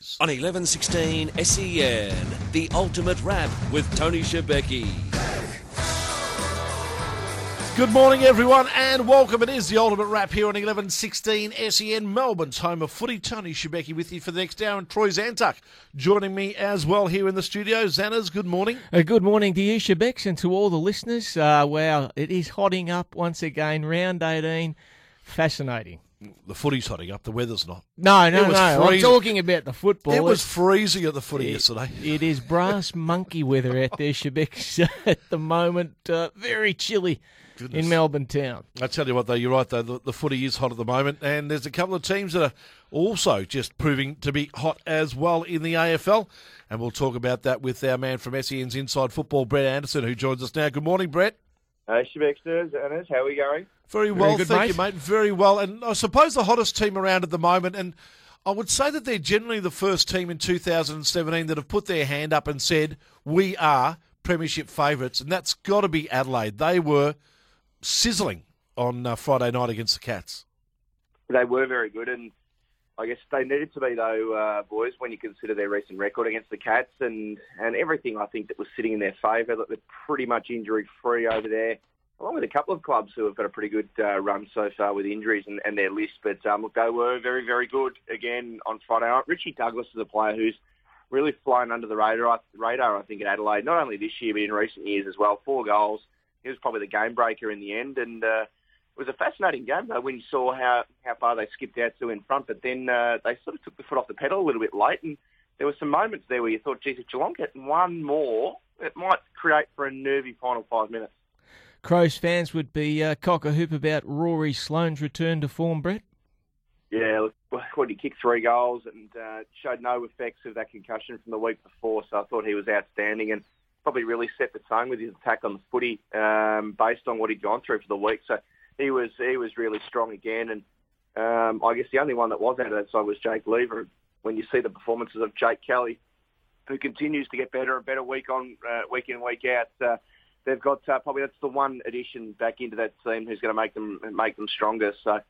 On 1116 SEN, the ultimate rap with Tony Shebeki. Good morning, everyone, and welcome. It is the ultimate wrap here on 1116 SEN, Melbourne's home of footy. Tony Shebeki with you for the next hour, and Troy Zantuck joining me as well here in the studio. Zanners, good morning. Good morning to you, Shebex, and to all the listeners. Wow, it is hotting up once again. Round 18, fascinating. The footy's hotting up, the weather's not. No. I'm freezing. talking about the football. It was freezing at the footy yesterday. It is brass monkey weather out there, Shebex, at the moment. Very chilly. Goodness. In Melbourne town. I tell you what, though, you're right, though. The footy is hot at the moment, and there's a couple of teams that are also just proving to be hot as well in the AFL, and we'll talk about that with our man from SEN's Inside Football, Brett Anderson, who joins us now. Good morning, Brett. Hey, Shebexters, Ernest, how are we going? Very well, good, thank you, mate. Very well. And I suppose the hottest team around at the moment, and I would say that they're generally the first team in 2017 that have put their hand up and said, we are premiership favourites, and that's got to be Adelaide. They were sizzling on Friday night against the Cats. They were very good, and I guess they needed to be, though, boys, when you consider their recent record against the Cats and everything, I think, that was sitting in their favour. That they're pretty much injury-free over there, along with a couple of clubs who have got a pretty good run so far with injuries and their list. But look, they were very, very good again on Friday night. Richie Douglas is a player who's really flown under the radar, I think, at Adelaide, not only this year but in recent years as well. 4 goals. He was probably the game breaker in the end, and it was a fascinating game, though, when you saw how far they skipped out to in front, but then they sort of took the foot off the pedal a little bit late, and there were some moments there where you thought, geez, if Geelong get one more, it might create for a nervy final 5 minutes. Crows fans would be cock-a-hoop about Rory Sloane's return to form, Brett. Yeah, look, he kicked 3 goals and showed no effects of that concussion from the week before, so I thought he was outstanding and probably really set the tone with his attack on the footy based on what he'd gone through for the week. So he was really strong again. And I guess the only one that was out of that side was Jake Lever. When you see the performances of Jake Kelly, who continues to get better and better week in, week out, they've got probably that's the one addition back into that team who's going to make them stronger. So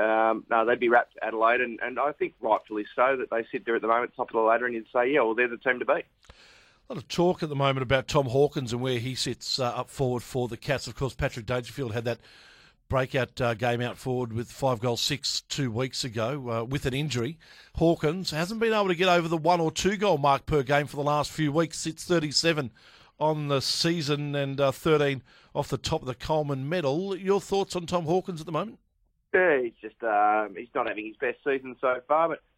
no, they'd be wrapped Adelaide, and I think rightfully so that they sit there at the moment, top of the ladder, and you'd say, yeah, well, they're the team to beat. A lot of talk at the moment about Tom Hawkins and where he sits up forward for the Cats. Of course, Patrick Dangerfield had that breakout game out forward with 5 goals 6 2 weeks ago with an injury. Hawkins hasn't been able to get over the 1 or 2 goal mark per game for the last few weeks. Sits 37 on the season and 13 off the top of the Coleman medal. Your thoughts on Tom Hawkins at the moment? Yeah, he's just he's not having his best season so far, but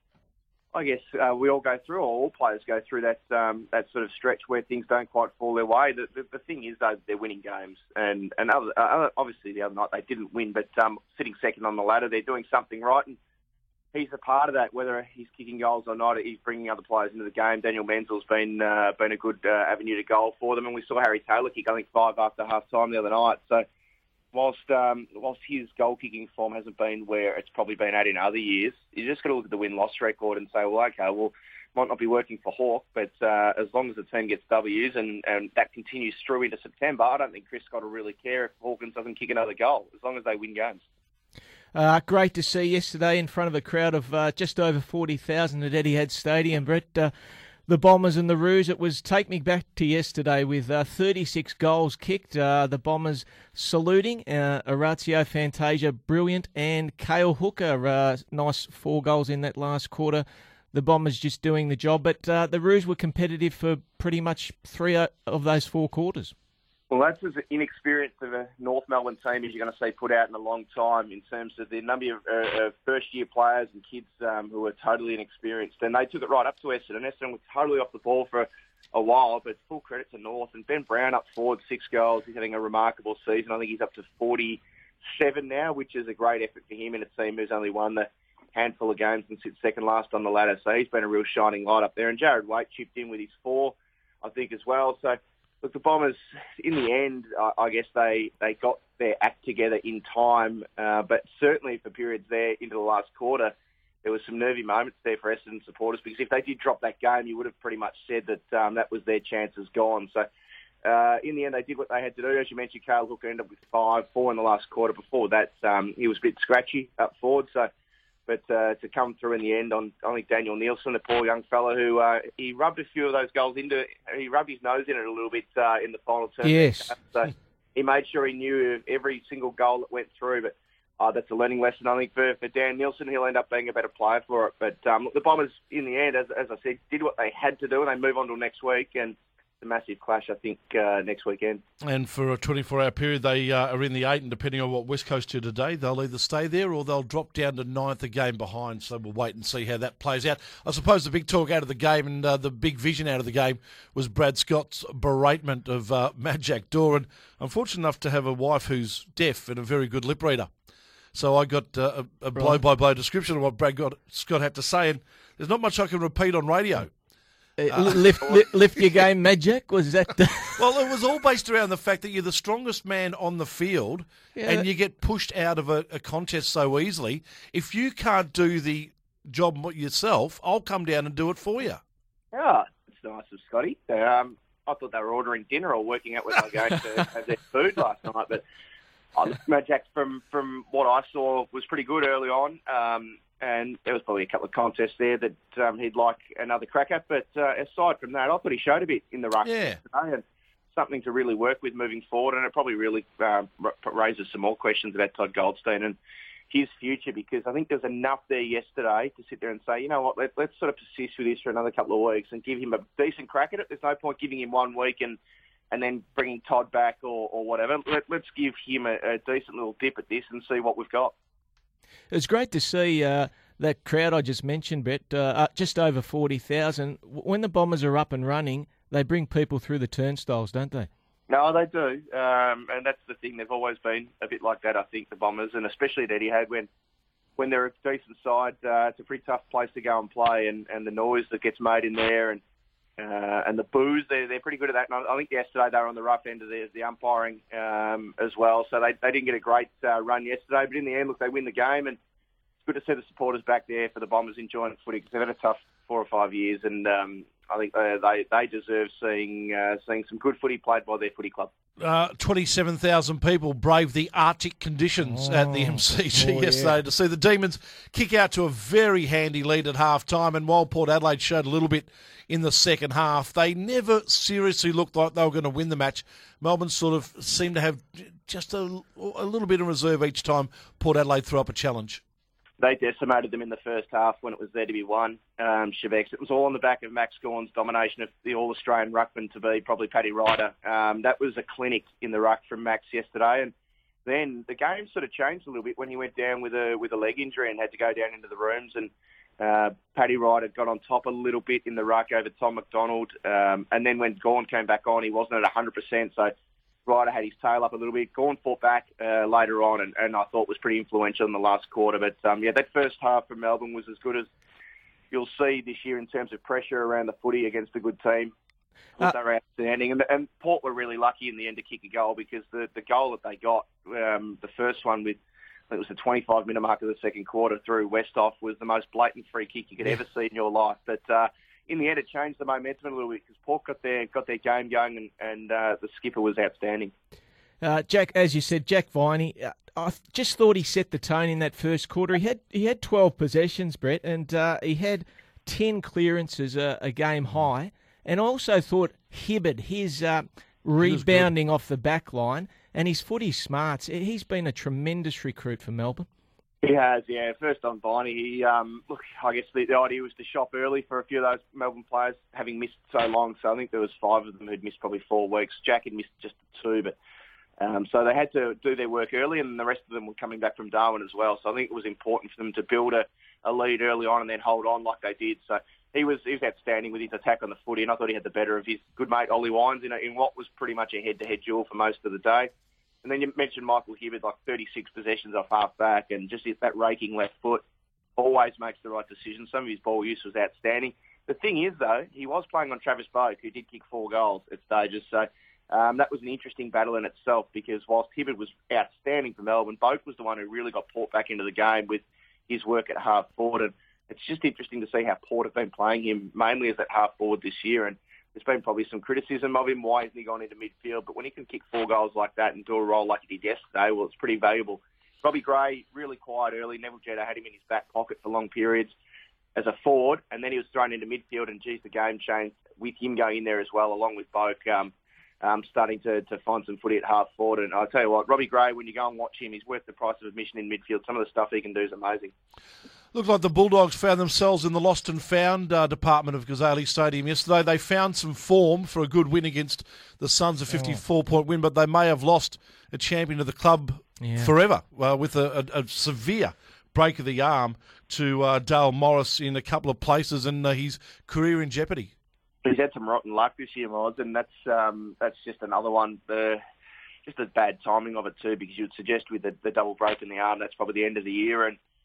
I guess we all go through, or all players go through that sort of stretch where things don't quite fall their way. The thing is, though, they're winning games, and obviously the other night they didn't win, but sitting second on the ladder, they're doing something right, and he's a part of that. Whether he's kicking goals or not, he's bringing other players into the game. Daniel Menzel's been a good avenue to goal for them, and we saw Harry Taylor kick, I think, 5 after half time the other night. So whilst his goal-kicking form hasn't been where it's probably been at in other years, you just got to look at the win-loss record and say, well, okay, might not be working for Hawk, but as long as the team gets W's and that continues through into September, I don't think Chris Scott will really care if Hawkins doesn't kick another goal, as long as they win games. Great to see yesterday in front of a crowd of just over 40,000 at Etihad Stadium, Brett. The Bombers and the Roos, it was take me back to yesterday with 36 goals kicked. The Bombers saluting, Orazio Fantasia, brilliant, and Cale Hooker, nice 4 goals in that last quarter. The Bombers just doing the job, but the Roos were competitive for pretty much 3 of those 4 quarters. Well, that's as inexperienced of a North Melbourne team as you're going to see put out in a long time in terms of the number of first-year players and kids who are totally inexperienced. And they took it right up to Essendon. Essendon was totally off the ball for a while, but full credit to North. And Ben Brown up forward, 6 goals. He's having a remarkable season. I think he's up to 47 now, which is a great effort for him in a team who's only won the handful of games and sits second last on the ladder. So he's been a real shining light up there. And Jared Waite chipped in with his 4, I think, as well. So look, the Bombers, in the end, I guess they got their act together in time, but certainly for periods there into the last quarter, there was some nervy moments there for Essendon supporters, because if they did drop that game, you would have pretty much said that that was their chances gone. So in the end, they did what they had to do. As you mentioned, Cale Hooker ended up with 4 in the last quarter. Before that, he was a bit scratchy up forward. So But to come through in the end on, I think, Daniel Nielsen, the poor young fella who he rubbed a few of those goals he rubbed his nose in it a little bit in the final term. Yes. So he made sure he knew every single goal that went through. But that's a learning lesson, I think, for Dan Nielsen. He'll end up being a better player for it. But look, the Bombers, in the end, as I said, did what they had to do, and they move on to next week. And a massive clash, I think, next weekend. And for a 24-hour period, they are in the 8, and depending on what West Coast do today, they'll either stay there or they'll drop down to 9th, a game behind. So we'll wait and see how that plays out. I suppose the big talk out of the game and the big vision out of the game was Brad Scott's beratement of Mad Jack Doran. I'm fortunate enough to have a wife who's deaf and a very good lip reader. So I got a blow-by-blow description of what Brad Scott had to say, and there's not much I can repeat on radio. Lift your game, Magic? Was that? Well, it was all based around the fact that you're the strongest man on the field, and you get pushed out of a contest so easily. If you can't do the job yourself, I'll come down and do it for you. Yeah, it's nice of Scotty. I thought they were ordering dinner or working out where they were going to have their food last night, but Magic, from what I saw, was pretty good early on. And there was probably a couple of contests there that he'd like another crack at. But aside from that, I thought he showed a bit in the ruck today, and something to really work with moving forward. And it probably really raises some more questions about Todd Goldstein and his future, because I think there's enough there yesterday to sit there and say, you know what, let's sort of persist with this for another couple of weeks and give him a decent crack at it. There's no point giving him 1 week and then bringing Todd back or whatever. Let's give him a decent little dip at this and see what we've got. It's great to see that crowd I just mentioned, Brett, just over 40,000. When the Bombers are up and running, they bring people through the turnstiles, don't they? No, they do. And that's the thing. They've always been a bit like that, I think, the Bombers, and especially at Etihad when they're a decent side. It's a pretty tough place to go and play, and the noise that gets made in there and the boos, they're pretty good at that. And I think yesterday they were on the rough end of the umpiring as well, so they didn't get a great run yesterday. But in the end, look, they win the game, and it's good to see the supporters back there for the Bombers enjoying footy, because they've had a tough 4 or 5 years, and I think they deserve seeing some good footy played by their footy club. 27,000 people braved the Arctic conditions at the MCG yesterday to see the Demons kick out to a very handy lead at half-time. And while Port Adelaide showed a little bit in the second half, they never seriously looked like they were going to win the match. Melbourne sort of seemed to have just a little bit in reserve each time Port Adelaide threw up a challenge. They decimated them in the first half when it was there to be won. Chevex. It was all on the back of Max Gawn's domination of the All-Australian ruckman to be probably Paddy Ryder. That was a clinic in the ruck from Max yesterday. And then the game sort of changed a little bit when he went down with a leg injury and had to go down into the rooms. And Paddy Ryder got on top a little bit in the ruck over Tom McDonald. And then when Gawn came back on, he wasn't at 100%. So Ryder had his tail up a little bit. Gawn fought back later on, and I thought was pretty influential in the last quarter. But that first half for Melbourne was as good as you'll see this year in terms of pressure around the footy against a good team. They were outstanding, and Port were really lucky in the end to kick a goal, because the goal that they got, the first one with, I think it was the 25-minute mark of the second quarter through Westhoff, was the most blatant free kick you could ever see in your life. But in the end, it changed the momentum a little bit, because Port got their game going, and the skipper was outstanding. Jack, as you said, Jack Viney, I just thought he set the tone in that first quarter. He had 12 possessions, Brett, and he had 10 clearances, a game high. And I also thought Hibberd, his rebounding off the back line and his footy smarts, he's been a tremendous recruit for Melbourne. He has, yeah. First on Viney, look, I guess the idea was to shop early for a few of those Melbourne players, having missed so long. So I think there was 5 of them who'd missed probably 4 weeks. Jack had missed just 2, but so they had to do their work early, and the rest of them were coming back from Darwin as well. So I think it was important for them to build a lead early on and then hold on like they did. So he was outstanding with his attack on the footy, and I thought he had the better of his good mate Ollie Wines in what was pretty much a head-to-head duel for most of the day. And then you mentioned Michael Hibberd, like 36 possessions off half-back, and just that raking left foot always makes the right decision. Some of his ball use was outstanding. The thing is, though, he was playing on Travis Boak, who did kick 4 goals at stages. So that was an interesting battle in itself, because whilst Hibberd was outstanding for Melbourne, Boak was the one who really got Port back into the game with his work at half-forward. And it's just interesting to see how Port have been playing him, mainly as at half-forward this year. And there's been probably some criticism of him. Why hasn't he gone into midfield? But when he can kick 4 goals like that and do a role like he did yesterday, well, it's pretty valuable Robbie Gray, really quiet early. Neville Jetta had him in his back pocket for long periods as a forward, and then he was thrown into midfield, and geez, the game changed with him going in there as well, along with Boak starting to find some footy at half forward. And I'll tell you what, Robbie Gray, when you go and watch him, he's worth the price of admission in midfield. Some of the stuff he can do is amazing. Looks like the Bulldogs found themselves in the lost and found department of Ghazali Stadium yesterday. They found some form for a good win against the Suns, a 54-point win, but they may have lost a champion of the club forever with a severe break of the arm to Dale Morris in a couple of places, and his career in jeopardy. He's had some rotten luck this year, Moz, and that's just another one. Just the bad timing of it too, because you would suggest with the double break in the arm, that's probably the end of the year,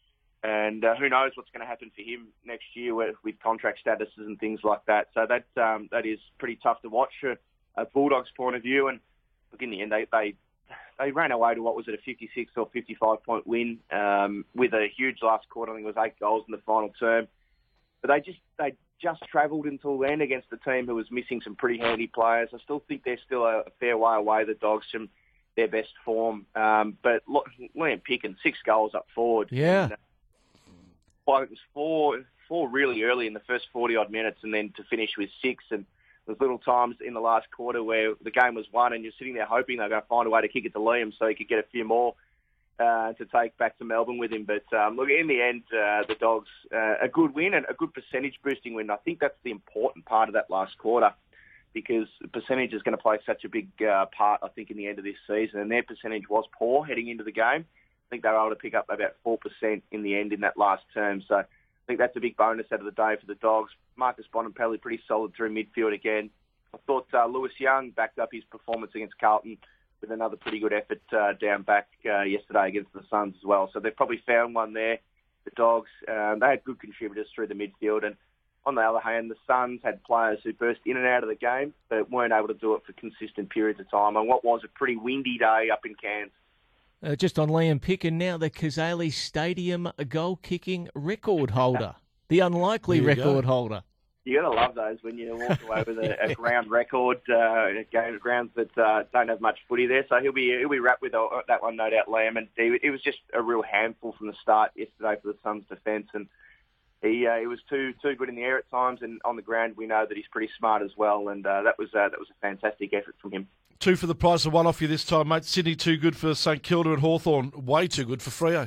and who knows what's going to happen for him next year with contract statuses and things like that. So that is pretty tough to watch from a Bulldogs point of view. And look, in the end, they ran away to what was it, a 56 or 55-point win with a huge last quarter. I think it was 8 goals in the final term. But they just travelled until then against a team who was missing some pretty handy players. I still think they're still a fair way away, the Dogs, from their best form. But Liam Picken, 6 goals up forward. Yeah. And, well, it was four really early in the first 40-odd minutes, and then to finish with 6. And there's little times in the last quarter where the game was won and you're sitting there hoping they're going to find a way to kick it to Liam so he could get a few more to take back to Melbourne with him. But look, in the end, the Dogs, a good win and a good percentage-boosting win. I think that's the important part of that last quarter, because the percentage is going to play such a big part, I think, in the end of this season. And their percentage was poor heading into the game. I think they were able to pick up about 4% in the end in that last term. So I think that's a big bonus out of the day for the Dogs. Marcus Bontempelli pretty solid through midfield again. I thought Lewis Young backed up his performance against Carlton with another pretty good effort down back yesterday against the Suns as well. So they've probably found one there, the Dogs. They had good contributors through the midfield. And on the other hand, the Suns had players who burst in and out of the game but weren't able to do it for consistent periods of time. And what was a pretty windy day up in Cairns. Just on Liam Picken now, the Ghazali Stadium goal-kicking record holder. The unlikely record holder. You got to love those when you walk away with a ground record, grounds that don't have much footy there. So he'll be wrapped with that one, no doubt, Liam. And it was just a real handful from the start yesterday for the Suns' defence, and he was too good in the air at times, and on the ground we know that he's pretty smart as well. And that was a fantastic effort from him. 2 for the price of 1 off you this time, mate. Sydney too good for St Kilda, and Hawthorn way too good for Freo.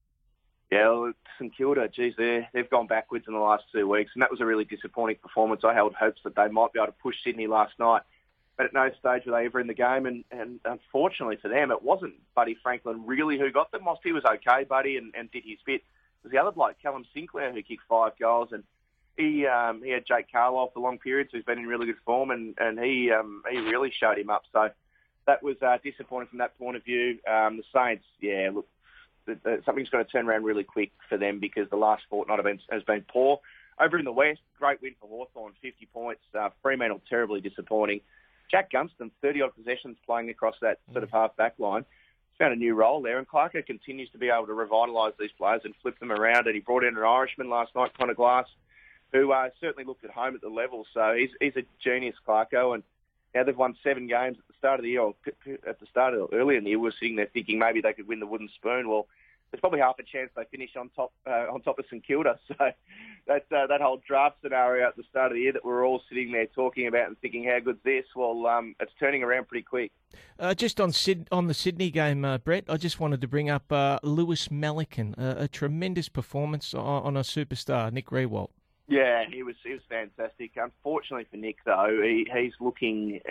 Yeah, well, St Kilda, geez, they've gone backwards in the last 2 weeks, and that was a really disappointing performance. I held hopes that they might be able to push Sydney last night, but at no stage were they ever in the game, and unfortunately for them, it wasn't Buddy Franklin really who got them. Whilst he was okay, Buddy, and did his bit, it was the other bloke, Callum Sinclair, who kicked 5 goals, and he had Jake Carlisle for long periods, who's been in really good form, and he really showed him up. So that was disappointing from that point of view. The Saints, yeah, look, something's going to turn around really quick for them, because the last fortnight has been poor. Over in the West, great win for Hawthorn, 50 points. Fremantle, terribly disappointing. Jack Gunston, 30-odd possessions playing across that sort of half-back line. Found a new role there, and Clarko continues to be able to revitalise these players and flip them around. And he brought in an Irishman last night, Connor Glass, who certainly looked at home at the level. So he's a genius, Clarko, and now they've won 7 games at the start of the year, or at the start of early in the year. We were sitting there thinking maybe they could win the Wooden Spoon. Well, there's probably half a chance they finish on top of St Kilda. So that whole draft scenario at the start of the year that we're all sitting there talking about and thinking, how good's this? Well, it's turning around pretty quick. Just on the Sydney game, Brett, I just wanted to bring up Lewis Melican, a tremendous performance on a superstar, Nick Riewoldt. Yeah, he was fantastic. Unfortunately for Nick, though, he's looking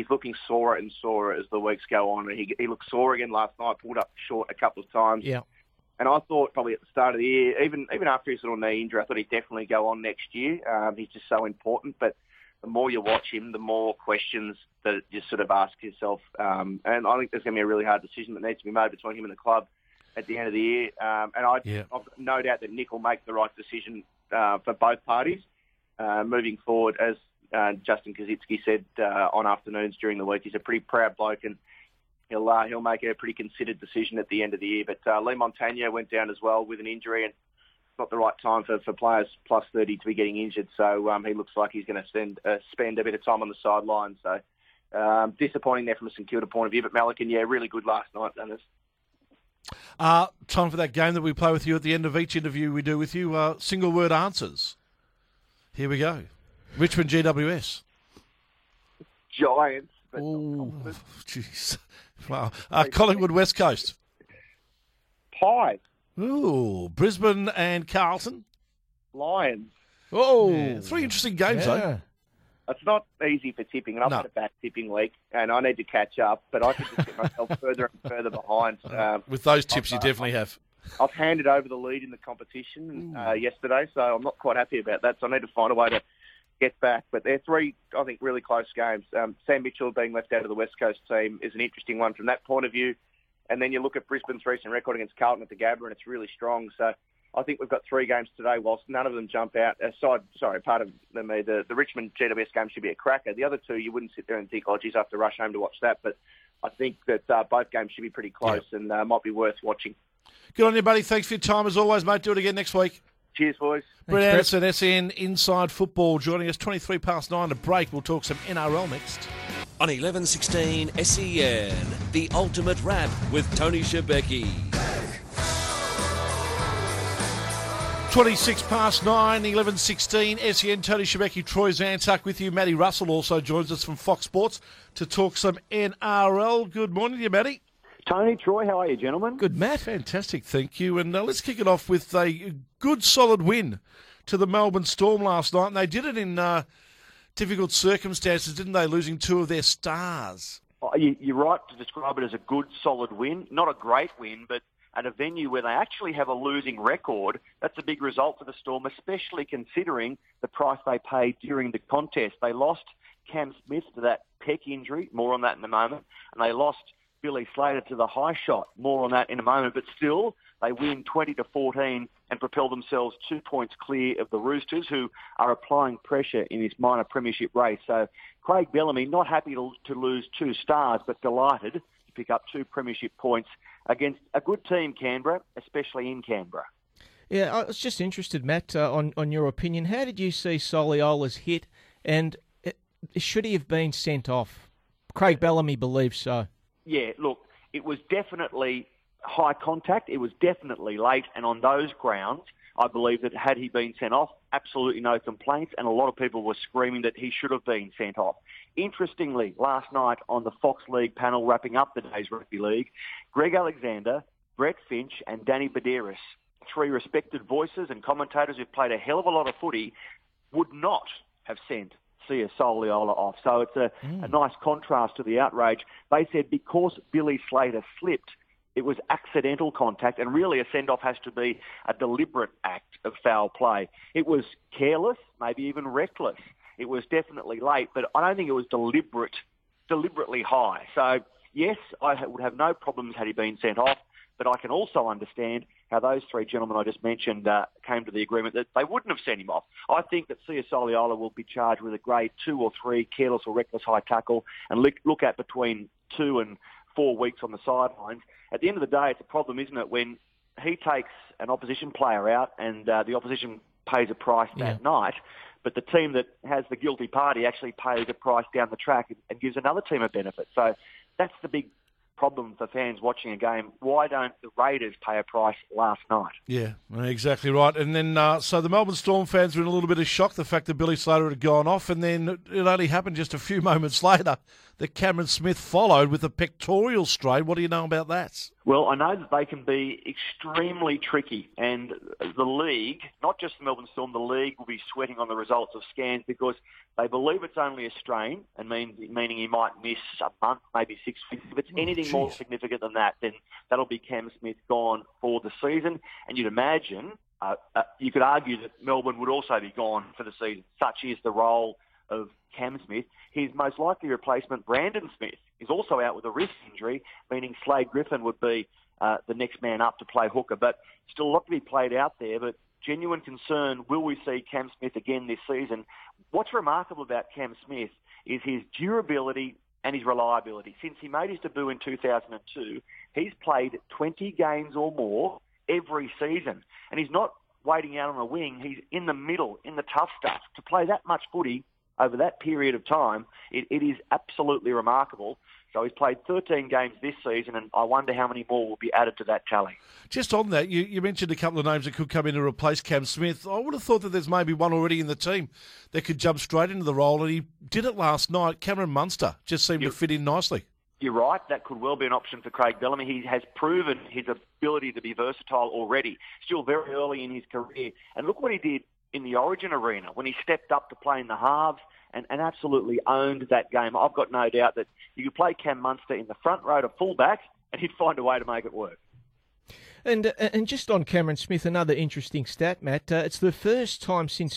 sorer and sorer as the weeks go on. He looked sore again last night, pulled up short a couple of times. Yeah. And I thought probably at the start of the year, even after his little knee injury, I thought he'd definitely go on next year. He's just so important. But the more you watch him, the more questions that you sort of ask yourself. And I think there's going to be a really hard decision that needs to be made between him and the club at the end of the year. I've no doubt that Nick will make the right decision for both parties moving forward. As Justin Kazitsky said on afternoons during the week, he's a pretty proud bloke, and he'll make a pretty considered decision at the end of the year. But Lee Montagna went down as well with an injury, and it's not the right time for players plus 30 to be getting injured. So he looks like he's going to spend a bit of time on the sideline. So disappointing there from a St Kilda point of view. But Melican, yeah, really good last night, Dennis. Time for that game that we play with you at the end of each interview we do with you. Single word answers. Here we go. Richmond GWS. Giants. But Oh, jeez. Wow. Collingwood West Coast. Pies. Ooh, Brisbane and Carlton. Lions. Oh, Yeah, 3 interesting games, though. It's not easy for tipping, and I've had a bad tipping week, and I need to catch up, but I could just get myself further and further behind. With those tips, you definitely have. I've handed over the lead in the competition yesterday, so I'm not quite happy about that, so I need to find a way to get back. But they're 3, I think, really close games. Sam Mitchell being left out of the West Coast team is an interesting one from that point of view. And then you look at Brisbane's recent record against Carlton at the Gabba, and it's really strong. So I think we've got 3 games today, whilst none of them jump out. Part of them, the Richmond GWS game should be a cracker. The other 2, you wouldn't sit there and think, oh, geez, I have to rush home to watch that. But I think that both games should be pretty close and might be worth watching. Good on you, buddy. Thanks for your time as always, mate. Do it again next week. Cheers, boys. Brett Anderson, SEN Inside Football, joining us 23 past 9 to break. We'll talk some NRL next. On 11:16 SEN, the ultimate wrap with Tony Shebeki. 26 past 9, 11:16 SEN, Tony Shebeki, Troy Zantuck with you. Matty Russell also joins us from Fox Sports to talk some NRL. Good morning to you, Matty. Tony, Troy, how are you, gentlemen? Good, Matt. Fantastic, thank you. And let's kick it off with a good, solid win to the Melbourne Storm last night. And they did it in difficult circumstances, didn't they, losing 2 of their stars? You're right to describe it as a good, solid win. Not a great win, but at a venue where they actually have a losing record, that's a big result for the Storm, especially considering the price they paid during the contest. They lost Cam Smith to that pec injury, more on that in a moment, and they lost Billy Slater to the high shot, more on that in a moment, but still they win 20-14 and propel themselves 2 points clear of the Roosters, who are applying pressure in this minor premiership race. So Craig Bellamy, not happy to lose 2 stars, but delighted to pick up 2 premiership points against a good team, Canberra, especially in Canberra. Yeah, I was just interested, Matt, on your opinion. How did you see Soliola's hit, and should he have been sent off? Craig Bellamy believes so. Yeah, look, it was definitely high contact. It was definitely late, and on those grounds, I believe that had he been sent off, absolutely no complaints, and a lot of people were screaming that he should have been sent off. Interestingly, last night on the Fox League panel wrapping up the day's rugby league, Greg Alexander, Brett Finch and Danny Badaris, 3 respected voices and commentators who've played a hell of a lot of footy, would not have sent Sia Soliola off. So it's a nice contrast to the outrage. They said because Billy Slater slipped, it was accidental contact, and really a send-off has to be a deliberate act of foul play. It was careless, maybe even reckless. It was definitely late, but I don't think it was deliberately high. So, yes, I would have no problems had he been sent off, but I can also understand how those 3 gentlemen I just mentioned came to the agreement that they wouldn't have sent him off. I think that Sia Soliola will be charged with a grade 2 or 3 careless or reckless high tackle and look at between 2 and 4 weeks on the sidelines. At the end of the day, it's a problem, isn't it, when he takes an opposition player out and the opposition pays a price that night, but the team that has the guilty party actually pays a price down the track and gives another team a benefit. So that's the big problem for fans watching a game. Why don't the Raiders pay a price last night? Yeah, exactly right. And then, so the Melbourne Storm fans were in a little bit of shock, the fact that Billy Slater had gone off, and then it only happened just a few moments later that Cameron Smith followed with a pectoral strain. What do you know about that? Well, I know that they can be extremely tricky, and the league, not just the Melbourne Storm, the league will be sweating on the results of scans because they believe it's only a strain, and meaning he might miss a month, maybe 6 weeks. If it's anything more significant than that, then that'll be Cam Smith gone for the season. And you'd imagine, you could argue that Melbourne would also be gone for the season. Such is the role of Cam Smith. His most likely replacement, Brandon Smith, is also out with a wrist injury, meaning Slade Griffin would be the next man up to play hooker. But still a lot to be played out there, but genuine concern, will we see Cam Smith again this season? What's remarkable about Cam Smith is his durability and his reliability. Since he made his debut in 2002, he's played 20 games or more every season. And he's not waiting out on the wing. He's in the middle, in the tough stuff. To play that much footy over that period of time, it is absolutely remarkable. So he's played 13 games this season, and I wonder how many more will be added to that tally. Just on that, you mentioned a couple of names that could come in to replace Cam Smith. I would have thought that there's maybe one already in the team that could jump straight into the role, and he did it last night. Cameron Munster just seemed to fit in nicely. You're right. That could well be an option for Craig Bellamy. He has proven his ability to be versatile already. Still very early in his career. And look what he did in the Origin arena when he stepped up to play in the halves and absolutely owned that game. I've got no doubt that you could play Cam Munster in the front row to fullback and he'd find a way to make it work. And just on Cameron Smith, another interesting stat, Matt. It's the first time since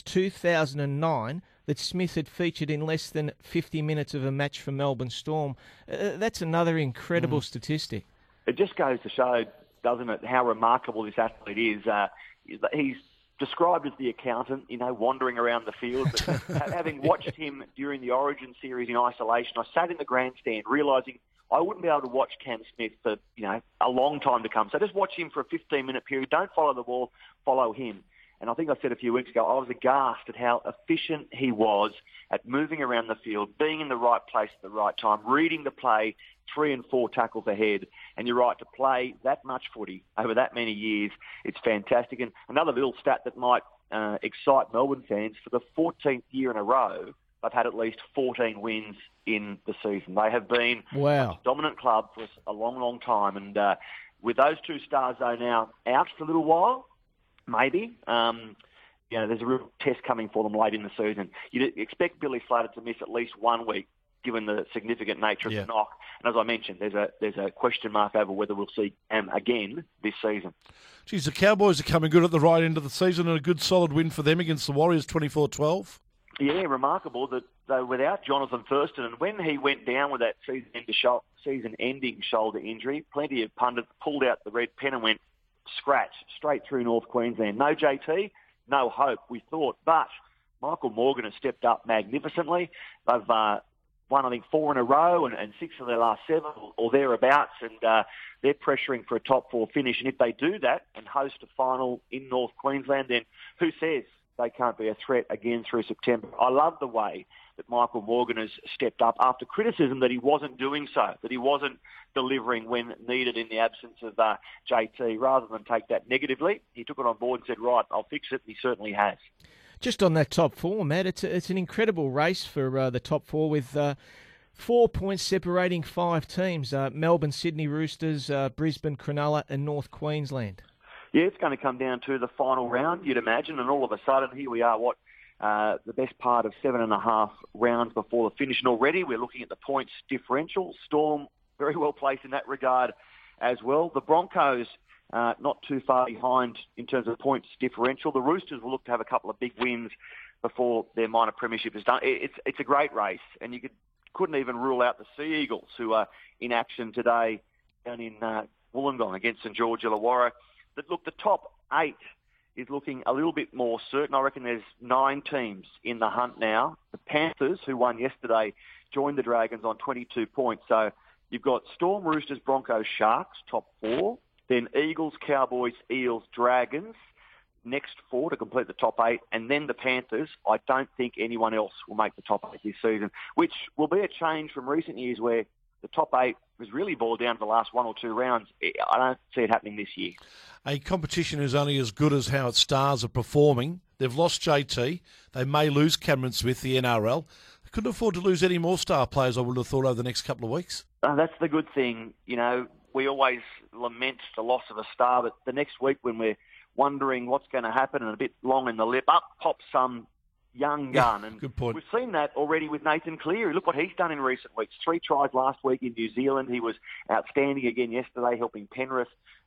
2009 that Smith had featured in less than 50 minutes of a match for Melbourne Storm. That's another incredible statistic. It just goes to show, doesn't it, how remarkable this athlete is. He's described as the accountant, wandering around the field. But having watched him during the Origin series in isolation, I sat in the grandstand realising I wouldn't be able to watch Cam Smith for, a long time to come. So just watch him for a 15-minute period. Don't follow the ball, follow him. And I think I said a few weeks ago, I was aghast at how efficient he was at moving around the field, being in the right place at the right time, reading the play 3 and 4 tackles ahead. And you're right, to play that much footy over that many years, it's fantastic. And another little stat that might excite Melbourne fans, for the 14th year in a row, they've had at least 14 wins in the season. They have been a dominant club for a long, long time. And with those two stars, though, now out for a little while, maybe. There's a real test coming for them late in the season. You'd expect Billy Slater to miss at least 1 week, given the significant nature of the knock. And as I mentioned, there's a question mark over whether we'll see him again this season. Geez, the Cowboys are coming good at the right end of the season, and a good solid win for them against the Warriors, 24-12. Yeah, remarkable that they were without Jonathan Thurston. And when he went down with that season-ending shoulder injury, plenty of pundits pulled out the red pen and went scratch straight through North Queensland. No JT, no hope, we thought. But Michael Morgan has stepped up magnificently. They've won, I think, 4 in a row and 6 of their last 7 or thereabouts. And they're pressuring for a top 4 finish. And if they do that and host a final in North Queensland, then who says they can't be a threat again through September? I love the way that Michael Morgan has stepped up after criticism that he wasn't doing so, that he wasn't delivering when needed in the absence of JT. Rather than take that negatively, he took it on board and said, right, I'll fix it, and he certainly has. Just on that top 4, Matt, it's an incredible race for the top 4 with 4 points separating 5 teams, Melbourne, Sydney Roosters, Brisbane, Cronulla and North Queensland. Yeah, it's going to come down to the final round, you'd imagine, and all of a sudden here we are, the best part of 7.5 rounds before the finish, and already we're looking at the points differential. Storm very well placed in that regard as well. The Broncos not too far behind in terms of points differential. The Roosters will look to have a couple of big wins before their minor premiership is done. It's a great race, and you couldn't even rule out the Sea Eagles, who are in action today down in Wollongong against St George Illawarra. Look, the top 8 is looking a little bit more certain. I reckon there's 9 teams in the hunt now. The Panthers, who won yesterday, joined the Dragons on 22 points. So you've got Storm, Roosters, Broncos, Sharks, top 4. Then Eagles, Cowboys, Eels, Dragons, next 4 to complete the top 8. And then the Panthers. I don't think anyone else will make the top 8 this season, which will be a change from recent years where the top 8 was really boiled down to the last 1 or 2 rounds. I don't see it happening this year. A competition is only as good as how its stars are performing. They've lost JT. They may lose Cameron Smith, the NRL. They couldn't afford to lose any more star players, I would have thought, over the next couple of weeks. That's the good thing. We always lament the loss of a star, but the next week when we're wondering what's going to happen and a bit long in the lip, up pops some young gun. And good point. We've seen that already with Nathan Cleary. Look what he's done in recent weeks. 3 tries last week in New Zealand. He was outstanding again yesterday, helping Penrith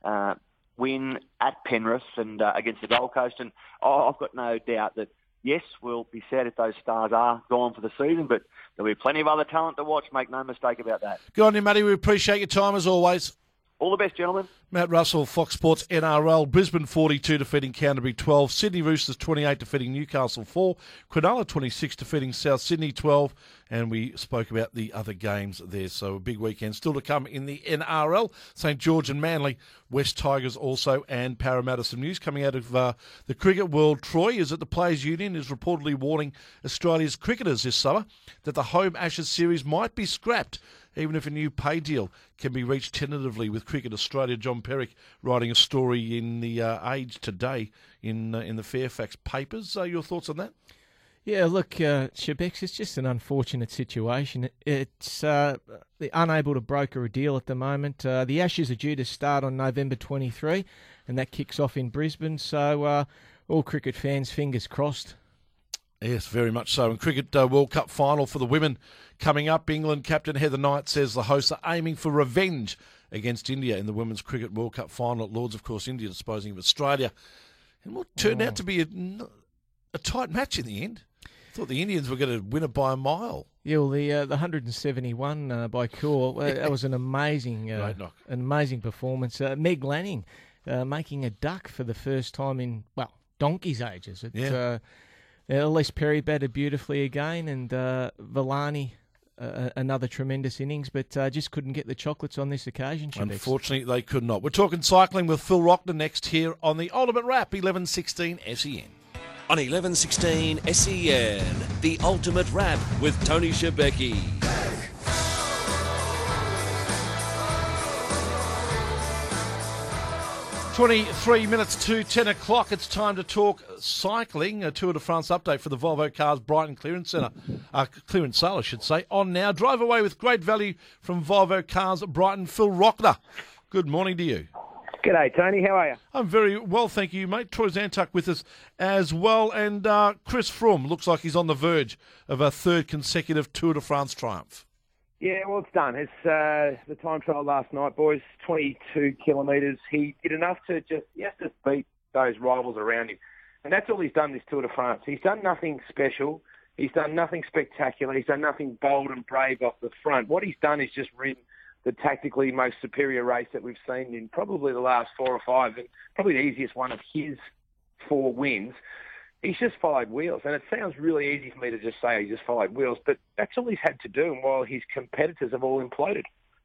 win at Penrith and against the Gold Coast. And I've got no doubt that, yes, we'll be sad if those stars are gone for the season, but there'll be plenty of other talent to watch. Make no mistake about that. Good on you, Matty. We appreciate your time as always. All the best, gentlemen. Matt Russell, Fox Sports NRL. Brisbane 42 defeating Canterbury 12. Sydney Roosters 28 defeating Newcastle 4. Cronulla 26 defeating South Sydney 12. And we spoke about the other games there. So a big weekend still to come in the NRL. St George and Manly, West Tigers also, and Parramatta. Some news coming out of the cricket world. Troy is that the Players Union is reportedly warning Australia's cricketers this summer that the home Ashes series might be scrapped, even if a new pay deal can be reached tentatively with Cricket Australia. John Perrick writing a story in the Age today in the Fairfax papers. Your thoughts on that? Yeah, look, Shebex, it's just an unfortunate situation. It's they're unable to broker a deal at the moment. The Ashes are due to start on November 23, and that kicks off in Brisbane. So all cricket fans, fingers crossed. Yes, very much so. And Cricket World Cup final for the women coming up. England captain Heather Knight says the hosts are aiming for revenge against India in the Women's Cricket World Cup final at Lords. Of course, India disposing of Australia. And what turned out to be a tight match in the end. I thought the Indians were going to win it by a mile. Yeah, well, the 171 by Kaur, that was an amazing performance. Meg Lanning making a duck for the first time in, donkey's ages. Elise Perry batted beautifully again, and Villani, another tremendous innings, but just couldn't get the chocolates on this occasion. Unfortunately, they could not. We're talking cycling with Phil Rockner next here on the Ultimate Wrap, 11:16 SEN. On 11:16 SEN, the Ultimate Wrap with Tony Shebeki. 23 minutes to 10 o'clock. It's time to talk cycling. A Tour de France update for the Volvo Cars Brighton Clearance Centre. Clearance sale, I should say. On now. Drive away with great value from Volvo Cars Brighton. Phil Rockner, good morning to you. G'day, Tony. How are you? I'm very well, thank you, mate. Troy Zantuck with us as well. And Chris Froome looks like he's on the verge of a third consecutive Tour de France triumph. Yeah, well, it's done. It's the time trial last night, boys. 22 kilometres. He did enough to just beat those rivals around him. And that's all he's done this Tour de France. He's done nothing special. He's done nothing spectacular. He's done nothing bold and brave off the front. What he's done is just ridden the tactically most superior race that we've seen in probably the last 4 or 5, and probably the easiest one of his 4 wins. He's just followed wheels, and it sounds really easy for me to just say he just followed wheels, but that's all he's had to do, and while his competitors have all imploded.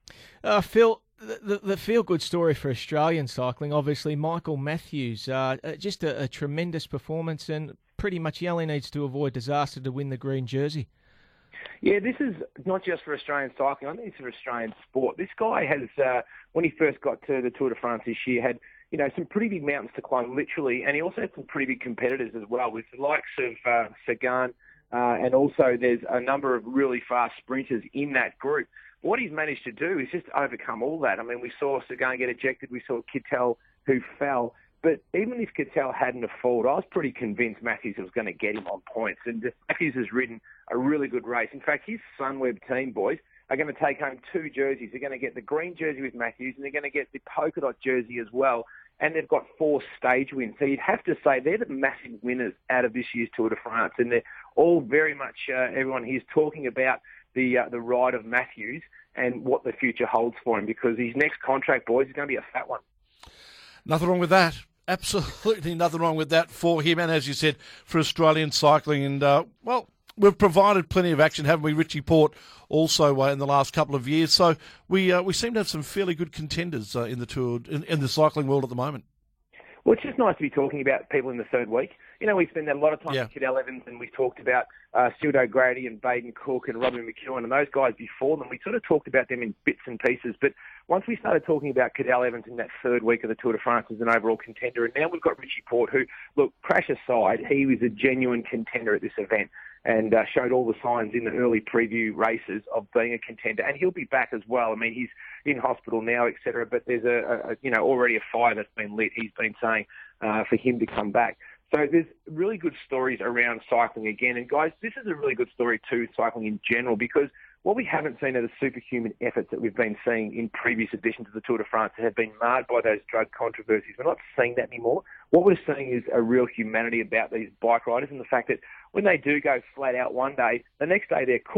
Phil, the feel-good story for Australian cycling, obviously, Michael Matthews, just a tremendous performance, and pretty much he only needs to avoid disaster to win the green jersey. Yeah, this is not just for Australian cycling. I think it's for Australian sport. This guy has, when he first got to the Tour de France this year, had some pretty big mountains to climb, literally, and he also had some pretty big competitors as well, with the likes of Sagan, and also there's a number of really fast sprinters in that group. What he's managed to do is just overcome all that. I mean, we saw Sagan get ejected, we saw Kittel who fell, but even if Kittel hadn't have fallen, I was pretty convinced Matthews was going to get him on points, and Matthews has ridden a really good race. In fact, his Sunweb team, boys, are going to take home 2 jerseys. They're going to get the green jersey with Matthews, and they're going to get the polka dot jersey as well. And they've got 4 stage wins. So you'd have to say they're the massive winners out of this year's Tour de France. And they're all very much, everyone here is talking about the ride of Matthews and what the future holds for him, because his next contract, boys, is going to be a fat one. Nothing wrong with that. Absolutely nothing wrong with that for him. And as you said, for Australian cycling. And, we've provided plenty of action, haven't we? Richie Porte also in the last couple of years. So we seem to have some fairly good contenders in the Tour, in the cycling world at the moment. Well, it's just nice to be talking about people in the third week. We spend a lot of time with Cadel Evans, and we've talked about Stuart O'Grady and Baden Cook and Robin McEwen and those guys before them. We sort of talked about them in bits and pieces. But once we started talking about Cadel Evans in that third week of the Tour de France as an overall contender, and now we've got Richie Porte, who, look, crash aside, he was a genuine contender at this event and showed all the signs in the early preview races of being a contender. And he'll be back as well. I mean, he's in hospital now, etc. But there's already a fire that's been lit, he's been saying, for him to come back. So there's really good stories around cycling again. And guys, this is a really good story too, cycling in general, because what we haven't seen are the superhuman efforts that we've been seeing in previous editions of the Tour de France that have been marred by those drug controversies. We're not seeing that anymore. What we're seeing is a real humanity about these bike riders, and the fact that when they do go flat out one day, the next day they're cooked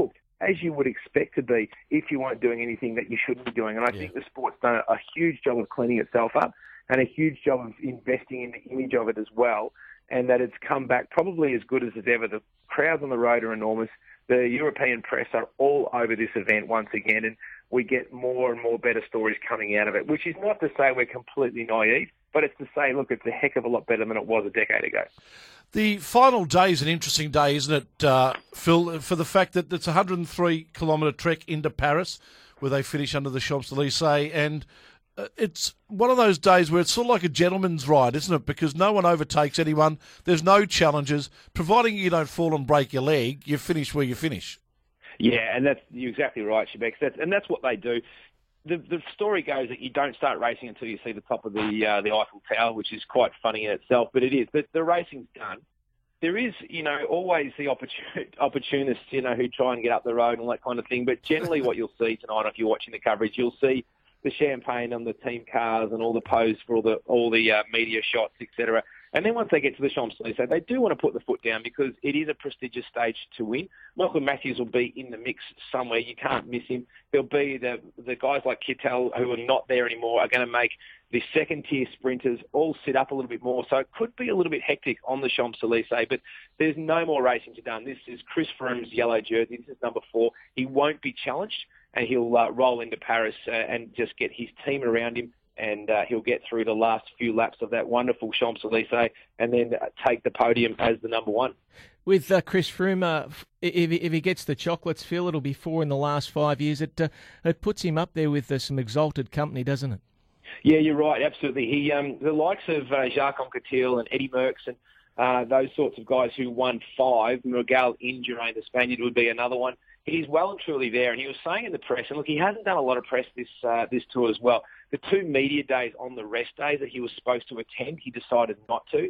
as you would expect to be if you weren't doing anything that you shouldn't be doing. And I think the sport's done a huge job of cleaning itself up and a huge job of investing in the image of it as well, and that it's come back probably as good as it's ever. The crowds on the road are enormous. The European press are all over this event once again, and we get more and more better stories coming out of it, which is not to say we're completely naive, but it's to say, look, it's a heck of a lot better than it was a decade ago. The final day is an interesting day, isn't it, Phil, for the fact that it's a 103-kilometre trek into Paris, where they finish under the Champs-Élysées, and it's one of those days where it's sort of like a gentleman's ride, isn't it? Because no one overtakes anyone. There's no challenges. Providing you don't fall and break your leg, you finish where you finish. Yeah, and you're exactly right, Shebex. That's what they do. The story goes that you don't start racing until you see the top of the Eiffel Tower, which is quite funny in itself, but it is. But the racing's done. There is, always the opportunists, who try and get up the road and all that kind of thing. But generally what you'll see tonight, if you're watching the coverage, you'll see the champagne on the team cars and all the pose for all the media shots, etc. And then once they get to the Champs-Élysées, they do want to put the foot down because it is a prestigious stage to win. Michael Matthews will be in the mix somewhere. You can't miss him. There'll be the guys like Kittel who are not there anymore are going to make the second-tier sprinters all sit up a little bit more. So it could be a little bit hectic on the Champs-Élysées, but there's no more racing to be done. This is Chris Froome's yellow jersey. This is number 4. He won't be challenged, and he'll roll into Paris and just get his team around him, and he'll get through the last few laps of that wonderful Champs-Élysées and then take the podium as the number 1. With Chris Froome, if he gets the chocolates, Phil, it'll be 4 in the last 5 years. It puts him up there with some exalted company, doesn't it? Yeah, you're right, absolutely. He, the likes of Jacques Anquetil and Eddie Merckx and those sorts of guys who won 5, Miguel Indurain, the Spaniard, would be another one. He's well and truly there, and he was saying in the press, and look, he hasn't done a lot of press this tour as well. The 2 media days on the rest days that he was supposed to attend, he decided not to.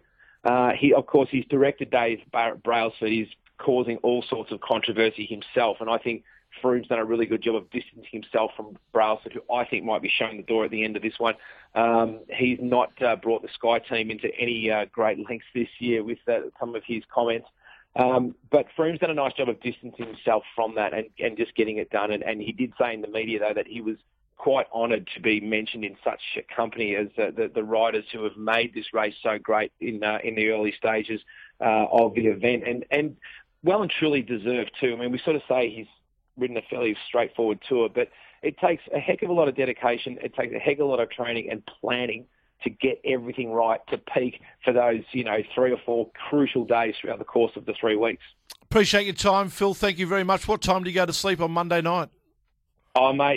His director Dave Brailsford is causing all sorts of controversy himself, and I think Froome's done a really good job of distancing himself from Brailsford, who I think might be showing the door at the end of this one. He's not brought the Sky team into any great lengths this year with some of his comments. But Froome's done a nice job of distancing himself from that and just getting it done. And he did say in the media, though, that he was quite honoured to be mentioned in such a company as the riders who have made this race so great in the early stages of the event. And well and truly deserved, too. I mean, we sort of say he's ridden a fairly straightforward tour, but it takes a heck of a lot of dedication. It takes a heck of a lot of training and planning to get everything right to peak for those, 3 or 4 crucial days throughout the course of the 3 weeks. Appreciate your time, Phil. Thank you very much. What time do you go to sleep on Monday night? Oh, mate,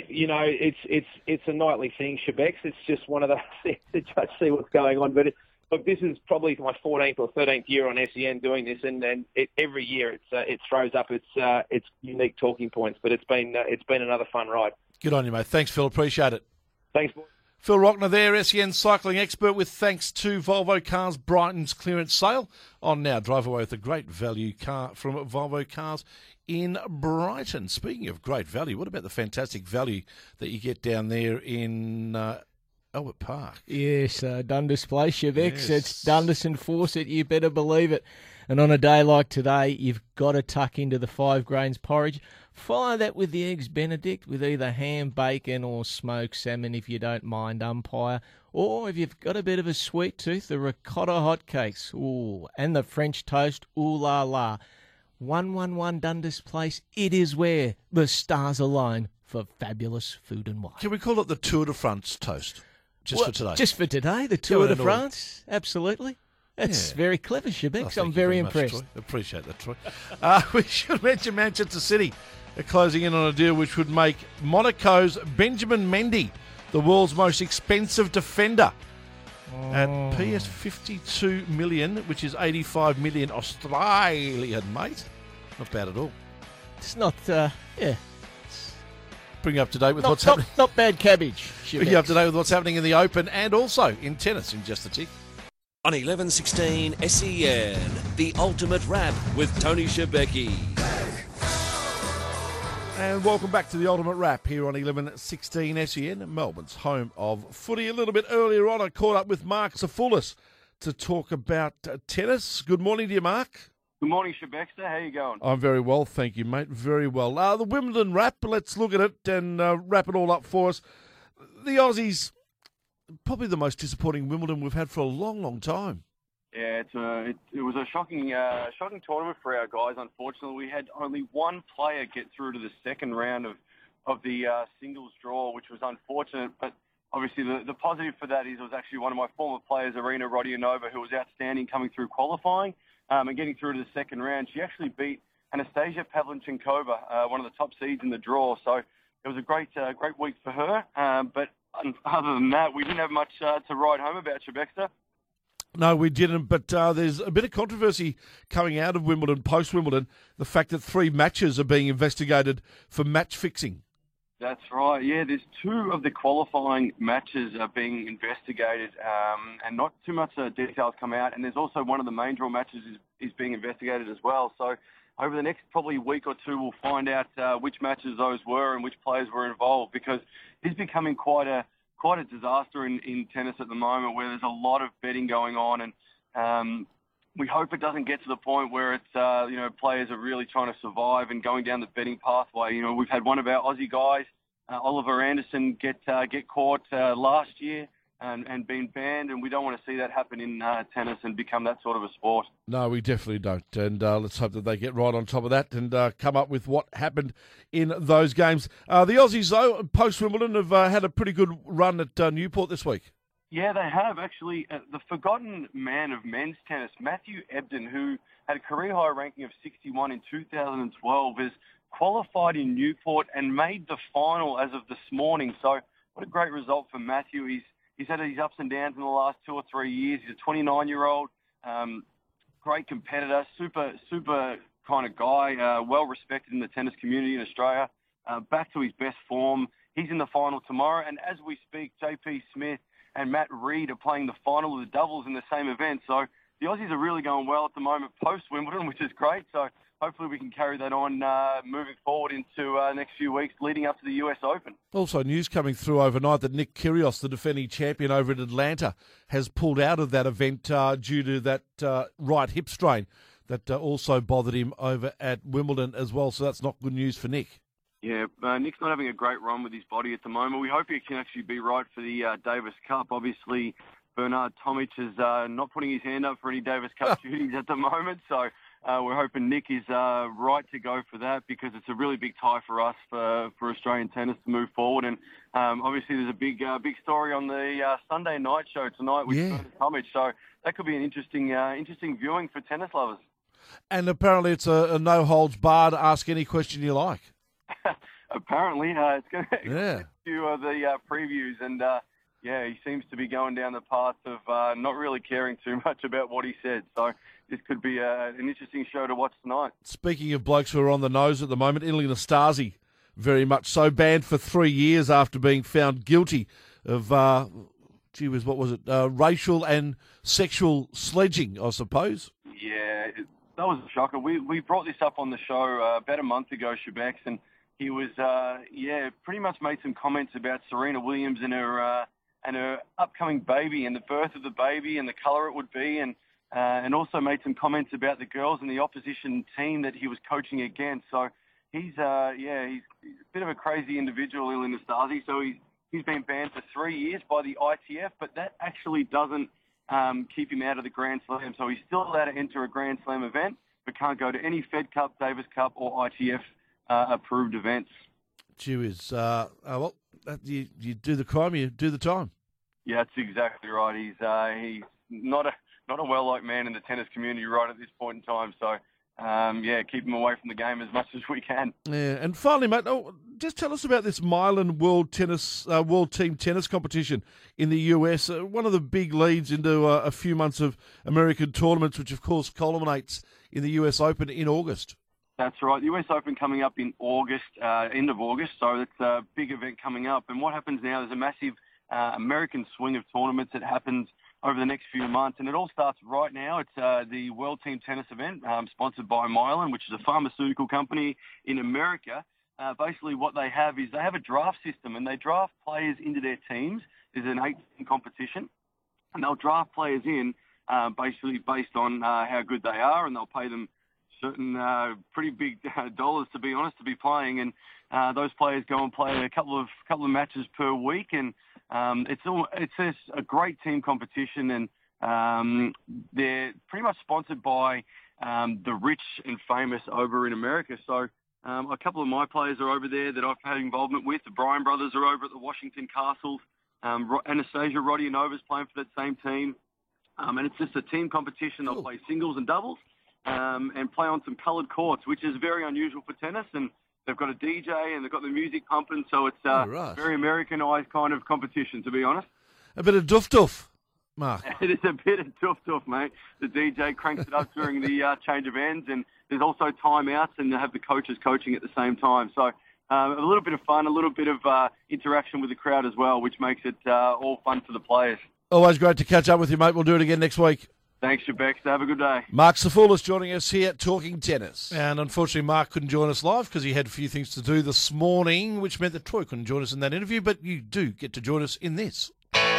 it's a nightly thing, Shebex. It's just one of those things to just see what's going on. But look, this is probably my 14th or 13th year on SEN doing this, and every year it throws up its unique talking points. But it's been another fun ride. Good on you, mate. Thanks, Phil. Appreciate it. Thanks, boys. Phil Rockner there, SEN cycling expert, with thanks to Volvo Cars Brighton's clearance sale on now. Drive away with a great value car from Volvo Cars in Brighton. Speaking of great value, what about the fantastic value that you get down there in Albert Park? Yes, Dundas Place, Shebex. Yes. It's Dundas and Fawcett, you better believe it. And on a day like today, you've got to tuck into the 5 grains porridge. Follow that with the Eggs Benedict with either ham, bacon or smoked salmon if you don't mind, umpire. Or if you've got a bit of a sweet tooth, the ricotta hotcakes. Ooh, and the French toast. Ooh la la. 111 Dundas Place. It is where the stars align for fabulous food and wine. Can we call it the Tour de France toast? For today. Just for today, the Tour de France. Absolutely. That's very clever, Shebex. I'm very impressed. Much, Troy. Appreciate that, Troy. We should mention Manchester City are closing in on a deal which would make Monaco's Benjamin Mendy the world's most expensive defender at PS 52 million, which is 85 million Australian, mate. Not bad at all. It's not, Bring you up to date with what's happening. Not bad cabbage, Shebex. Bring you up to date with what's happening in the Open and also in tennis in just a tick. On 1116 SEN, the ultimate wrap with Tony Shebeki. And welcome back to the Ultimate Wrap here on 1116 SEN, Melbourne's home of footy. A little bit earlier on, I caught up with Mark Zafoulis to talk about tennis. Good morning to you, Mark. Good morning, Shebexter. How you going? I'm very well, thank you, mate. Very well. The Wimbledon wrap, let's look at it and wrap it all up for us. The Aussies, probably the most disappointing Wimbledon we've had for a long, long time. Yeah, it was a shocking tournament for our guys. Unfortunately, we had only one player get through to the second round of the singles draw, which was unfortunate. But obviously, the positive for that is it was actually one of my former players, Arina Rodionova, who was outstanding coming through qualifying and getting through to the second round. She actually beat Anastasia Pavlyuchenkova, one of the top seeds in the draw. So it was a great week for her. But other than that, we didn't have much to write home about, Shebexter. No, we didn't, but there's a bit of controversy coming out of Wimbledon, post-Wimbledon, the fact that 3 matches are being investigated for match fixing. That's right, yeah. There's 2 of the qualifying matches are being investigated and not too much details come out. And there's also one of the main draw matches is being investigated as well. So over the next probably week or 2, we'll find out which matches those were and which players were involved, because it's becoming quite a disaster in tennis at the moment, where there's a lot of betting going on, and we hope it doesn't get to the point where it's players are really trying to survive and going down the betting pathway. You know, we've had one of our Aussie guys, Oliver Anderson, get caught last year and been banned, and we don't want to see that happen in tennis and become that sort of a sport. No, we definitely don't, and let's hope that they get right on top of that and come up with what happened in those games. The Aussies, though, post-Wimbledon, have had a pretty good run at Newport this week. Yeah, they have, actually. The forgotten man of men's tennis, Matthew Ebden, who had a career-high ranking of 61 in 2012, has qualified in Newport and made the final as of this morning. So what a great result for Matthew. He's had his ups and downs in the last 2 or 3 years. He's a 29-year-old, great competitor, super kind of guy, well-respected in the tennis community in Australia, back to his best form. He's in the final tomorrow, and as we speak, JP Smith and Matt Reed are playing the final of the doubles in the same event. So the Aussies are really going well at the moment post-Wimbledon, which is great. So hopefully we can carry that on moving forward into the next few weeks leading up to the US Open. Also news coming through overnight that Nick Kyrgios, the defending champion over at Atlanta, has pulled out of that event due to that right hip strain that also bothered him over at Wimbledon as well. So that's not good news for Nick. Yeah, Nick's not having a great run with his body at the moment. We hope he can actually be right for the Davis Cup. Obviously, Bernard Tomic is not putting his hand up for any Davis Cup duties at the moment, so we're hoping Nick is right to go for that, because it's a really big tie for us for Australian tennis to move forward. And obviously, there's a big story on the Sunday night show tonight with Bernard Tomic, so that could be an interesting viewing for tennis lovers. And apparently, it's a no-holds-barred, ask any question you like. Apparently, it's going to a few of the previews, and he seems to be going down the path of not really caring too much about what he said. So this could be an interesting show to watch tonight. Speaking of blokes who are on the nose at the moment, Ilie Nastase, very much so, banned for 3 years after being found guilty of, racial and sexual sledging, I suppose. Yeah, that was a shocker. We brought this up on the show about a month ago, Shebex, and he was, pretty much made some comments about Serena Williams and her upcoming baby and the birth of the baby and the colour it would be, and also made some comments about the girls in the opposition team that he was coaching against. So he's a bit of a crazy individual, Ilie Nastase. So he's been banned for 3 years by the ITF, but that actually doesn't keep him out of the Grand Slam. So he's still allowed to enter a Grand Slam event, but can't go to any Fed Cup, Davis Cup, or ITF approved events. You do the crime, you do the time. Yeah, that's exactly right. He's not a well-liked man in the tennis community right at this point in time. So, keep him away from the game as much as we can. Yeah, and finally, mate, just tell us about this Milan World Team Tennis competition in the US. One of the big leads into a few months of American tournaments, which of course culminates in the US Open in August. That's right. The US Open coming up in August, end of August, so it's a big event coming up. And what happens now, there's a massive American swing of tournaments that happens over the next few months, and it all starts right now. It's the World Team Tennis event sponsored by Mylan, which is a pharmaceutical company in America. Basically what they have is they have a draft system, and they draft players into their teams. There's an 8-team competition, and they'll draft players in basically based on how good they are, and they'll pay them certain pretty big dollars, to be honest, to be playing, and those players go and play a couple of matches per week, and it's a great team competition, and they're pretty much sponsored by the rich and famous over in America. So a couple of my players are over there that I've had involvement with. The Bryan brothers are over at the Washington Castles. Anastasia, Roddy and Nova's playing for that same team. And it's just a team competition. They'll play singles and doubles and play on some coloured courts, which is very unusual for tennis. And they've got a DJ and they've got the music pumping. So it's very Americanised kind of competition, to be honest. A bit of doof-doof, Mark. It is a bit of doof-doof, mate. The DJ cranks it up during the change of ends. And there's also timeouts, and they have the coaches coaching at the same time. So a little bit of fun, a little bit of interaction with the crowd as well, which makes it all fun for the players. Always great to catch up with you, mate. We'll do it again next week. Thanks, Shebex. Have a good day. Mark Safoulis joining us here at Talking Tennis. And unfortunately, Mark couldn't join us live because he had a few things to do this morning, which meant that Troy couldn't join us in that interview, but you do get to join us in this.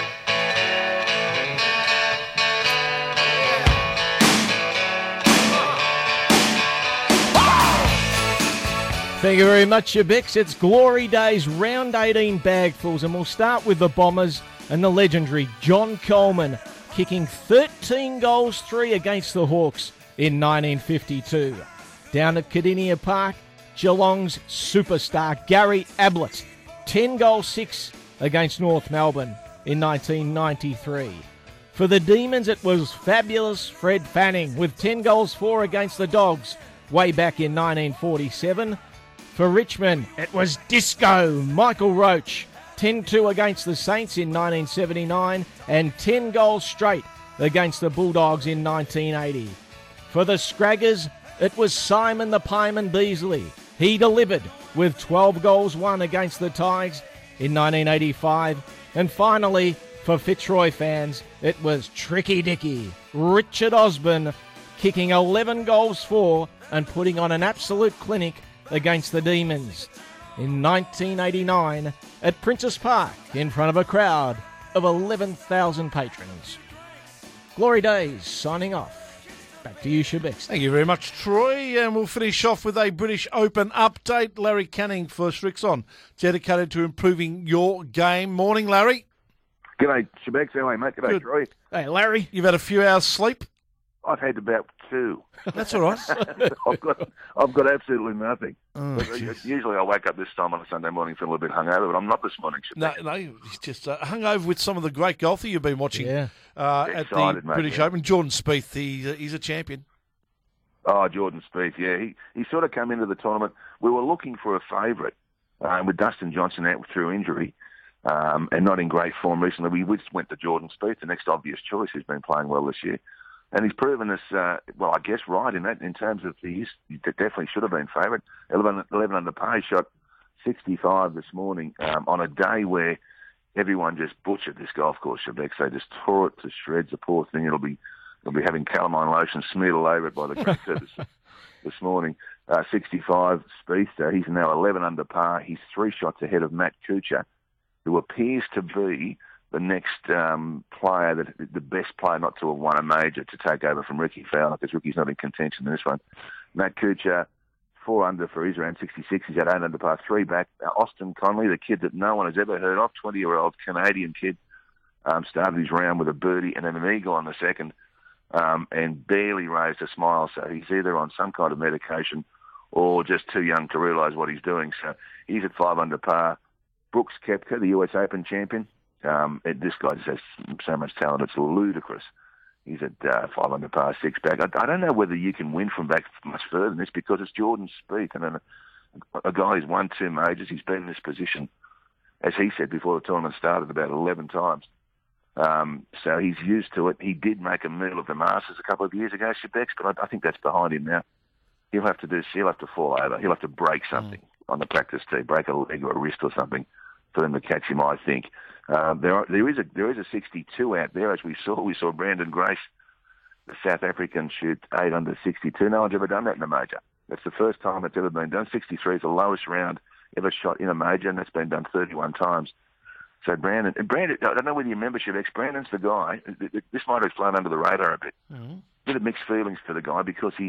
Thank you very much, Shebex. It's Glory Days round 18 bagfuls, and we'll start with the Bombers and the legendary John Coleman kicking 13 goals 3 against the Hawks in 1952. Down at Cardinia Park, Geelong's superstar Gary Ablett, 10 goals 6 against North Melbourne in 1993. For the Demons, it was fabulous Fred Fanning with 10 goals 4 against the Dogs way back in 1947. For Richmond, it was Disco Michael Roach, 10-2 against the Saints in 1979 and 10 goals straight against the Bulldogs in 1980. For the Scraggers, it was Simon the Pieman Beasley. He delivered with 12 goals 1 against the Tigers in 1985. And finally, for Fitzroy fans, it was Tricky Dicky, Richard Osborne, kicking 11 goals 4 and putting on an absolute clinic against the Demons in 1989 at Princess Park in front of a crowd of 11,000 patrons. Glory Days signing off. Back to you, Shebex. Thank you very much, Troy. And we'll finish off with a British Open update. Larry Canning for Strixon, dedicated to improving your game. Morning, Larry. G'day, Shebex. How are you, mate? G'day, Good. Troy. Hey, Larry. You've had a few hours sleep? I've had about 2. That's all right. I've got absolutely nothing. Oh, usually I wake up this time on a Sunday morning feeling a bit hungover, but I'm not this morning. No, he's just hung over with some of the great golf that you've been watching at the Excited, mate, British Open. Jordan Spieth, he's a champion. Oh, Jordan Spieth, yeah. He sort of came into the tournament. We were looking for a favourite with Dustin Johnson out through injury and not in great form recently. We just went to Jordan Spieth, the next obvious choice, who's been playing well this year. And he's proven us, I guess, right in that, in terms of he definitely should have been favourite. 11 under par, he shot 65 this morning on a day where everyone just butchered this golf course, Shebex. They just tore it to shreds. The poor thing, it'll be having calamine lotion smeared all over it by the great this morning. 65 Spieth, he's now 11 under par. He's 3 shots ahead of Matt Kuchar, who appears to be the next player, the best player not to have won a major, to take over from Ricky Fowler, because Ricky's not in contention in this one. Matt Kuchar, 4 under for his round 66. He's had 8 under par, 3 back. Austin Conley, the kid that no one has ever heard of, 20-year-old Canadian kid, started his round with a birdie and then an eagle on the second, and barely raised a smile. So he's either on some kind of medication or just too young to realise what he's doing. So he's at 5 under par. Brooks Koepka, the US Open champion. This guy just has so much talent, it's ludicrous. He's at 5 under par, 6 back. I don't know whether you can win from back much further than this, because it's Jordan Spieth, and then a guy who's won 2 majors. He's been in this position, as he said before the tournament started, about 11 times. So he's used to it. He did make a meal of the Masters a couple of years ago, Shebex, but I think that's behind him now. He'll have to fall over. He'll have to break something on the practice tee, break a leg or a wrist or something for them to catch him, I think. There is a 62 out there, as we saw. We saw Brandon Grace, the South African, shoot 8 under 62. No one's ever done that in a major. That's the first time it's ever been done. 63 is the lowest round ever shot in a major, and that's been done 31 times. So Brandon, I don't know whether you remember, Shebex, Brandon's the guy. This might have flown under the radar a bit. Mm-hmm. Bit of mixed feelings for the guy, because he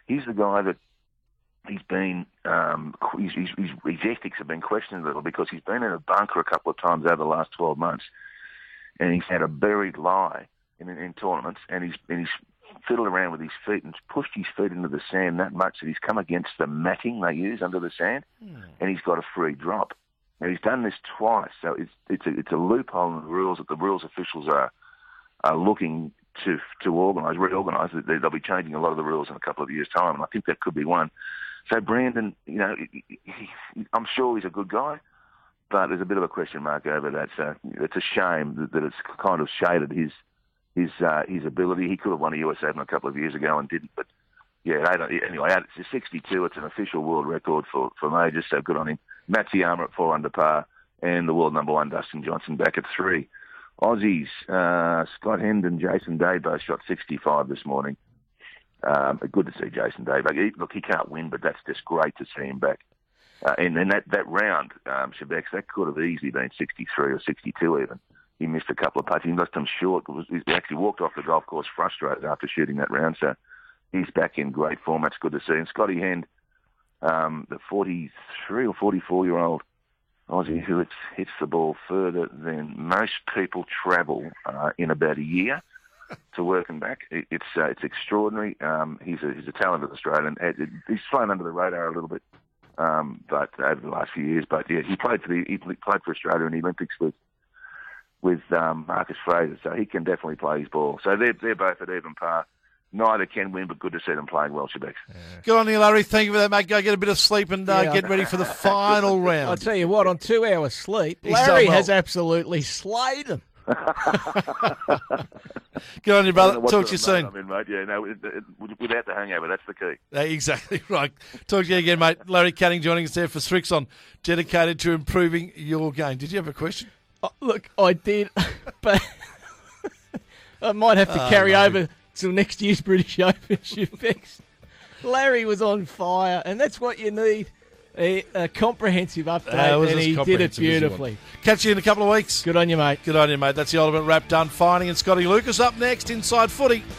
he's the guy that he's been, his ethics have been questioned a little because he's been in a bunker a couple of times over the last 12 months, and he's had a buried lie in tournaments, and he's fiddled around with his feet and pushed his feet into the sand that much that he's come against the matting they use under the sand, and he's got a free drop. Now, he's done this twice, so it's a loophole in the rules that the rules officials are looking to reorganise. They'll be changing a lot of the rules in a couple of years' time, and I think that could be one. So Brandon, I'm sure he's a good guy, but there's a bit of a question mark over that. So it's a shame that it's kind of shaded his ability. He could have won a US Open a couple of years ago and didn't. But yeah, anyway, it's 62. It's an official world record for majors, so good on him. Matsuyama at 4 under par, and the world number 1 Dustin Johnson back at 3. Aussies, Scott Hendon, Jason Day both shot 65 this morning. Good to see Jason Day back. Look, he can't win, but that's just great to see him back. And then that round, Shebex, that could have easily been 63 or 62 even. He missed a couple of putts. He left them short. He actually walked off the golf course frustrated after shooting that round. So he's back in great form. That's good to see. And Scotty Hend, the 43 or 44-year-old Aussie who hits the ball further than most people travel in about a year to work and back. It's extraordinary. He's a talented Australian. He's flown under the radar a little bit, but over the last few years. But yeah, he played for Australia in the Olympics with Marcus Fraser, so he can definitely play his ball. So they're both at even par. Neither can win, but good to see them playing well, Shebex. Yeah. Good on you, Larry. Thank you for that, mate. Go get a bit of sleep and get ready for the final round. I'll tell you what, on 2 hours sleep, Larry has absolutely slayed them. Good on you, brother. Talk to you soon. I mean, mate, without the hangover, that's the key. Exactly right. Talk to you again, mate. Larry Canning joining us there for Strixon, dedicated to improving your game. Did you have a question? Oh, look, I did, but I might have to carry over till next year's British Open. Larry was on fire, and that's what you need. A comprehensive update, and he did it beautifully. Catch you in a couple of weeks. Good on you, mate. Good on you, mate. That's the ultimate wrap done. Finding and Scotty Lucas up next inside footy.